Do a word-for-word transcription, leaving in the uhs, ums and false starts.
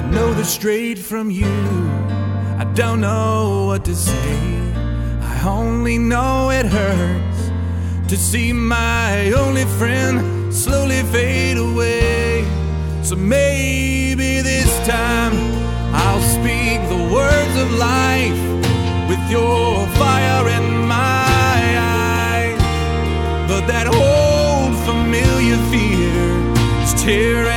know the straight from you. I don't know what to say. I only know it hurts to see my only friend slowly fade away. So maybe this time I'll speak the words of life with your fire in my eyes. But that old familiar fear is tearing